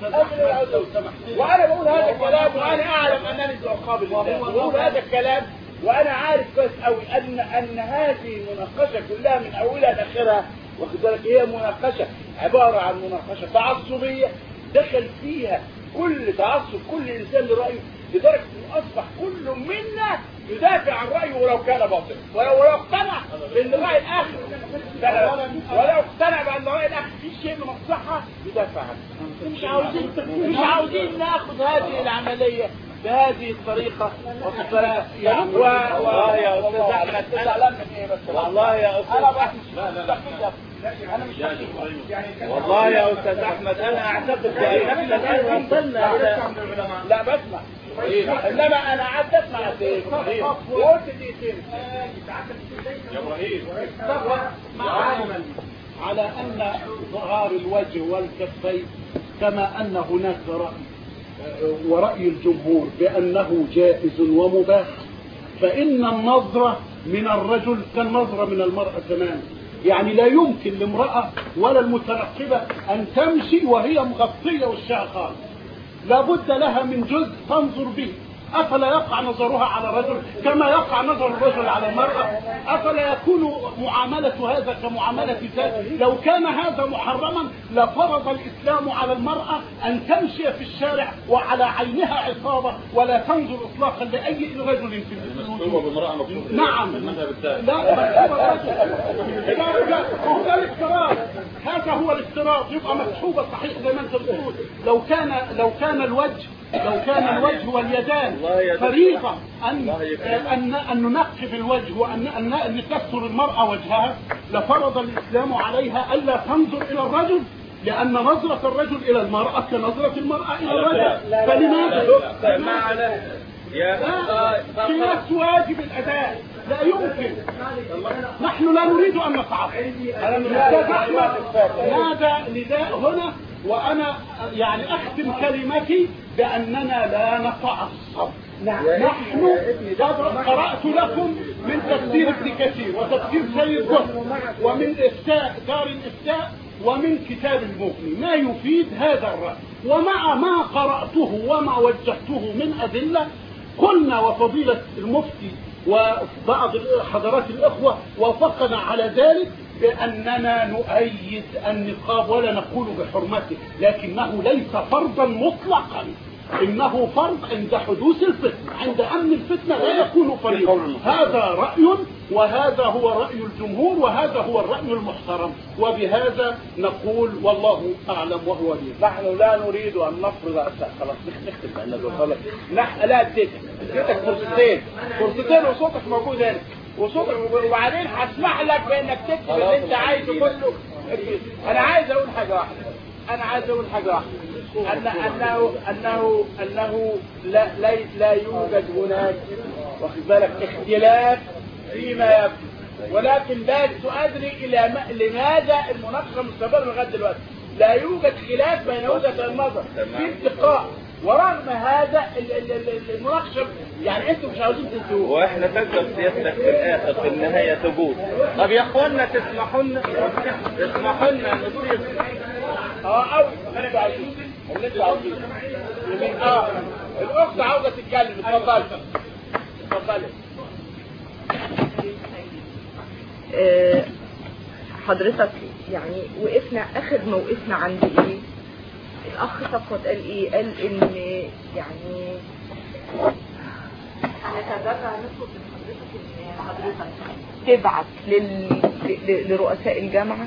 وانا بقول هذا الكلام وانا اعلم انني ساقابل الله بقول هذا الكلام وانا عارف كويس قوي ان ان هذه المناقشه كلها من اولها لاخرها واخد بالك هي مناقشه عباره عن مناقشه تعصبيه دخل فيها كل تعصب كل انسان لرايه لدرجه انه اصبح كل منا يدافع عن رايه ولو كان باطلا ولو ولو اقتنع بان راي الاخر ولو اقتنع بان راي الاخر في شيء من الصحه يدافع عنه. مش عاوزين مش عاوزين ناخذ هذه العمليه بهذه الطريقة يعني والله يا أستاذ أحمد تزعلان من إيه بس والله يا أستاذ أنا أنا مش والله يا أستاذ أحمد أنا أعتقد بأننا الآن وصلنا لا بسمع إنما أنا قعدت أسمع قلت دقيقتين يا إبراهيم على أن ظهار الوجه والكفين كما أن هناك رأي ورأي الجمهور بأنه جائز ومباح فإن النظرة من الرجل كالنظرة من المرأة تماما يعني لا يمكن لامرأة ولا المتنقبة أن تمشي وهي مغطية وشها خالص لابد لها من جزء تنظر به. أفلا يقع نظرها على الرجل كما يقع نظر الرجل على المرأة؟ أفلا يكون معاملة هذا كمعاملة ذات؟ لو كان هذا محرما لفرض الإسلام على المرأة أن تمشي في الشارع وعلى عينها عصابة ولا تنظر إطلاقا لأي رجل في الوجود. نعم لا هو الافتراض هذا هو الافتراض يبقى مسحوبة صحيح زي ما انت بتقول. لو كان لو كان الوجه لو كان الوجه واليدان فريضة أن أن أن ننقب الوجه وأن أن لتستر المرأة وجهها لفرض الإسلام عليها ألا تنظر إلى الرجل لأن نظرة الرجل إلى المرأة كنظرة المرأة إلى الرجل. فلماذا؟ قياس واجب الأداء لا يمكن. نحن لا نريد ان نتعصب. الاستاذ احمد نادى نداء هنا وانا يعني اختم كلمتي باننا لا نتعصب. نحن قرأت لكم من تفسير ابن كثير وتفسير سيد قطب ومن افتاء دار الافتاء ومن كتاب المغني ما يفيد هذا الرأي، ومع ما قرأته وما وجهته من أدلة قلنا وفضيلة المفتي وبعض حضرات الإخوة وافقنا على ذلك بأننا نؤيد النقاب ولا نقول بحرمته، لكنه ليس فرضا مطلقا، إنه فرض عند حدوث الفتنة، عند أمن الفتنة لا يكون فريضا. هذا رأي وهذا هو رأي الجمهور وهذا هو الرأي المحترم، وبهذا نقول والله أعلم وهو لي. نحن لا نريد أن نفرض. خلاص نختم بأنه خلاص. نحن لا اديتك اديتك فرصتين فرصتين وصوتك موجود هنا وصوتك، وبعدين هسمح لك بأنك تكتب اللي أنت عايزه كله. أنا عايز أقول حاجة واحدة أنا عايز أقول حاجة واحدة أن أنه أنه أنه لا لا, لا يوجد هناك واخد بالك اختلاف فيما يبدو، ولكن لا تؤدي إلى لماذا المناقشة مستمرة لغاية دلوقتي. لا يوجد خلاف بين وجهة النظر في اتقاء، ورغم هذا المناقشة يعني انتم مش عاوزين تنتهوا، واحنا تقدر سيادتك في الاخر في النهاية تقول طب يا اخوانا تسمحوا لنا تسمحوا لنا نصير اه او انا بعيد اللي انتوا عاوزينه. اه الاخت عاوزه تتكلم، اتفضلي اتفضلي. آه حضرتك يعني وقفنا اخر موقفنا عند ايه؟ الاخ صفوت قال ايه؟ قال ان يعني نتذكر نطلب من حضرتك ان حضرتك تبعت لل... لرؤساء الجامعه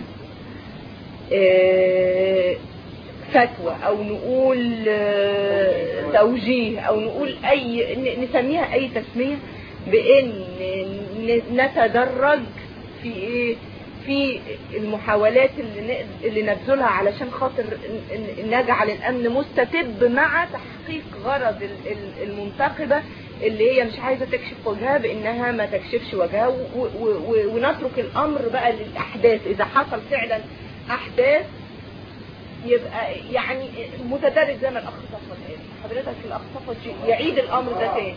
آه فتوى او نقول آه توجيه او نقول اي نسميها اي تسميه بان نتدرج في ايه في المحاولات اللي اللي نبذلها علشان خاطر نجعل الامن مستتب مع تحقيق غرض المنتخبه اللي هي مش عايزه تكشف وجهها بانها ما تكشفش وجهها، ونترك الامر بقى للاحداث. اذا حصل فعلا احداث يبقى يعني متدرج زي ما الاخ صفوت قال. حضرتك الاخ صفوت يعيد الامر ده تاني.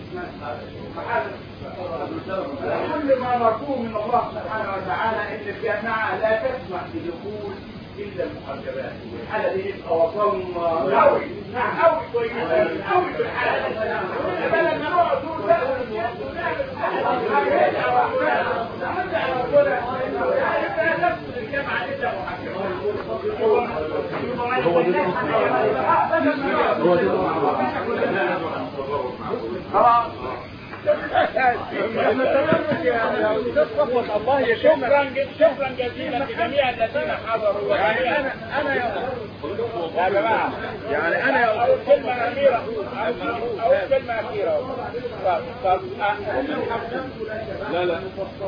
كل ما نرجوه من الله سبحانه وتعالى ان الجامعه لا تسمح بدخول الا المحجبات، والحاله دي يبقى وصلنا قوي قوي كويس قوي في الحاله دي. بدل ما نقعد نقول لا خلاص الله شكرا شكرا جزيلا لجميع الذين حضروا. يعني انا انا يا جماعه يعني انا اقول كلمه اخيره اقول كلمه اخيره. طب لا لا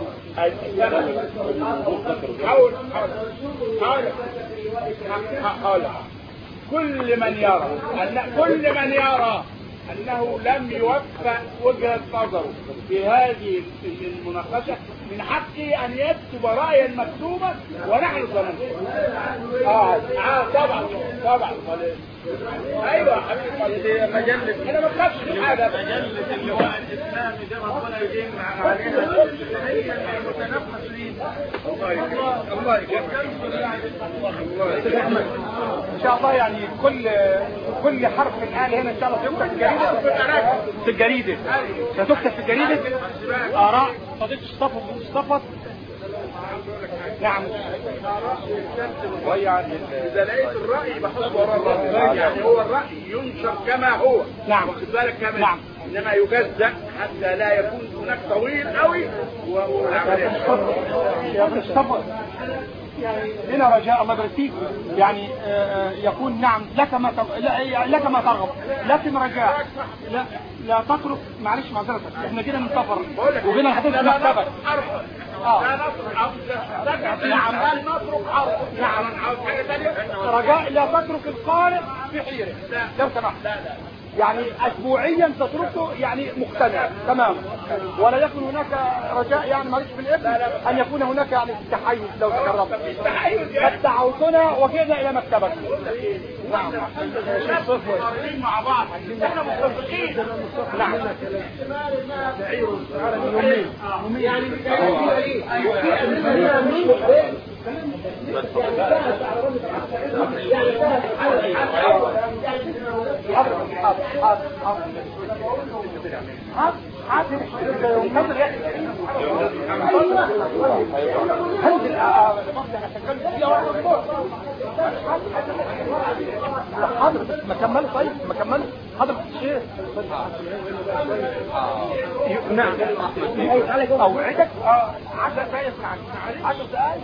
حاول حاول حاول كل من يرى ان كل من يرى أنه لم يوفق وجهة نظره في هذه المناقشة من حقه أن يكتب رأيا مكتوبا ونحن ظننته. آه آه طبعا طبعا أيوة حبيبي مجلة أنا ما بخافش من حاجة. مجلة اللواء الإسلامي ده ربنا يجمع علينا المتنفس ليه. الله يكرمك الله يكرمك إن شاء الله. يعني كل كل حرف الآن هنا إن شاء الله سيكتب في الجريدة في الجريدة ستكتب في الجريدة آراء فضيلة الصفوت الصفوت. نعم وهي إذا لقيت الرأي بحط وراء الرأي، يعني هو الرأي ينشر كما هو. نعم واخد بالك كما نعم. إنما يجزأ حتى لا يكون هناك طويل قوي والعملية الصفوت. يعني هنا رجاء الله يبارك فيك يعني يكون نعم لك ما لك ما ترغب، لكن رجاء لا لا تترك معلش معذرة احنا كده نسافر وبينا حضرتك نختبر اه نعم نترك عرض نعم رجاء لا تترك القارئ في حيره لو سمحت. لا لا يعني اسبوعيا تتركه يعني مقتنع تمام، ولا يكون هناك رجاء يعني ماليش في الابن ان يكون هناك يعني تحيز لو تجربت. قد دعوتنا وجئنا الى مكتبك. نعم مع بعض احنا متفقين. نعم يعني حضرتك ما كملت طيب ما كملت حضرتك الشيخ. نعم اوعدك عشر دقائق عشر دقائق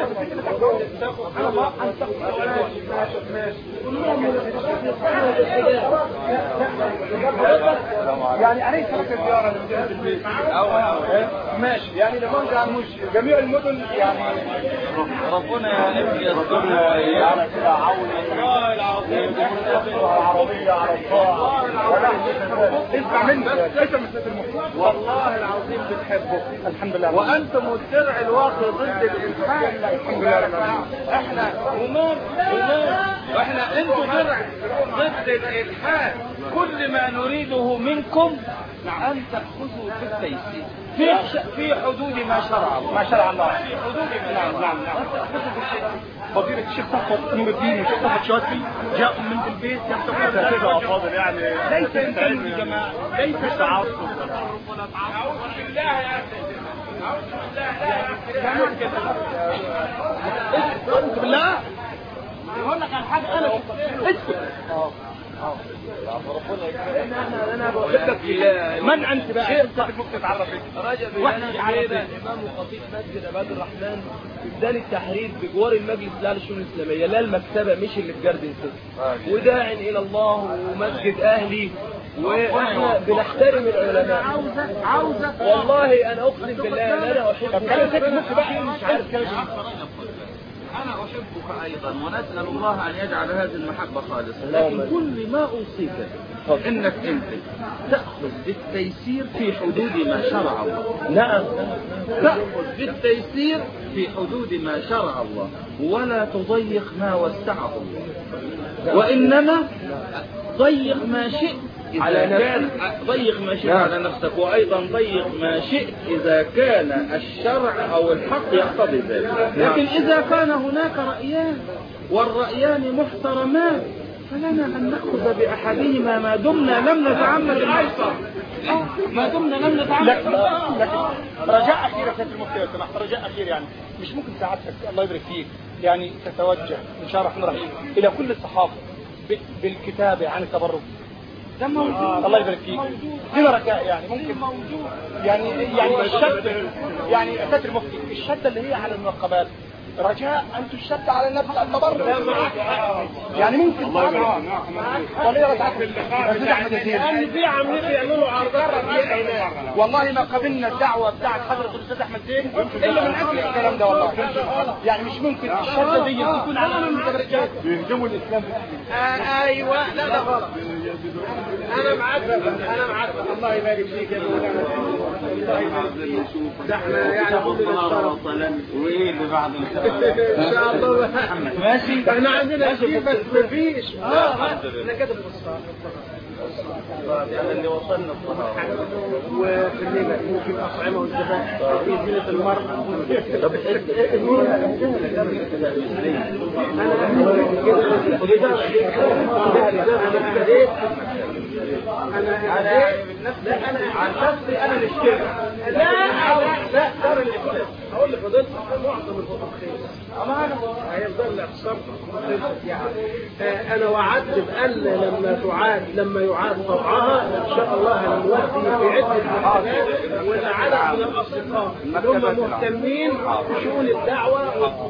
يعني أليس لك الزيارة للبيت؟ ماشي يعني لما نرجع مش جميع المدن يعني ربنا يا ابني يذكرنا وإياك كده عون الله العظيم العربية على الطاعة. اسمع مني اسمع مسألة المحيط والله العظيم بتحبه الحمد لله، وأنتم الدرع الواقي ضد الإنسان. الحمد لله. احنا ومان ومان واحنا انتوا درع ضد الإلحاد. كل ما نريده منكم أن تأخذوا بالتيسير في في حدود ما شرع الله. ما شرع الله في حدود ما نعم نعم نعم. فضيلة الشيخ صفوت نور الدين والشيخ صفوت شاطبي جاءوا من البيت يحتفلون كده فاضل يعني ليس انتم يا جماعة ليس تعصب ولا تعصب بالله يا اخي. اعوذ بالله. يقول لك على حاجة انا اسكت. انا بقول لك من انت بقى؟ انت ممكن تعرفك. رجب انا حبيبه امام وخطيب مسجد عباد الرحمن اداني التحرير بجوار المجلس الاعلى للشؤون الاسلاميه، لا المكتبه مش اللي في جاردن سيتي، وداع الى الله ومسجد اهلي، واحنا بنحترم العلماء. عاوزك عاوزك والله انا اقسم بالله ان انا احب كلام ساكت نفسي بقى مش عارف كلام. أنا أحبك أيضا ونسأل الله أن يجعل هذه المحبة خالصة، لكن كل ما أوصيك إنك أنت تأخذ بالتيسير في حدود ما شرع الله. نعم تأخذ بالتيسير في حدود ما شرع الله، ولا تضيق ما وسعه الله، وإنما ضيق ما شئت على نفسك، ضيق ما شئت على نفسك، وأيضا ضيق ما شئت إذا كان الشرع أو الحق يقتضي ذلك. لكن إذا كان هناك رأيان والرأيان محترمان فلنا أن نأخذ بأحدهما ما دمنا لم نتعمد الأيسر، ما دمنا لم نتعمد. لكن لكن رجاء أخير يا سيد المفتي لو سمحت، رجاء أخير يعني مش ممكن ساعتك الله يبارك فيك يعني تتوجه إن شاء الله الرحمن الرحيم إلى كل الصحافة بالكتابة عن التبرج. ده موجود. الله يبارك فيك. هنا رجاء يعني ممكن يعني يعني الشدة يعني أساس المفتي الشدة اللي هي على المنقبات، رجاء أن تشد على النفس التبرج يعني ممكن ولا رجعت يعني في عاملين بيعملوا عرضات والله ما قبلنا الدعوة بتاعت حضرة الأستاذ أحمد زين إلا من أجل الكلام ده والله. يعني مش ممكن الشدة دي تكون على المتبرجات يهجموا الإسلام. أيوة لا ده غلط. أنا معاك أنا معاك. الله يبارك فيك يا مولانا. الله يبارك فيك. ده احنا يعني وايه اللي بعد ان شاء الله ماشي. احنا عندنا كتير بس مفيش. اه احنا كده في الصلاه يعني اللي وصلنا الصحابه وفي الليله ممكن اطعمه والذبائح في زينه المرأة. طب انا انا نفسي انا عن نفسي انا اللي اشتري. لا لا دار الاسلام اقول لفضيلتك معظم الفقهاء امانه هيفضل الاعتصام يعني. انا وعدت بان لما تعاد لما يعاد طبعها ان شاء الله هنودي في عده مكتبات والعدد من الاصدقاء اللي هم مهتمين بشؤون الدعوه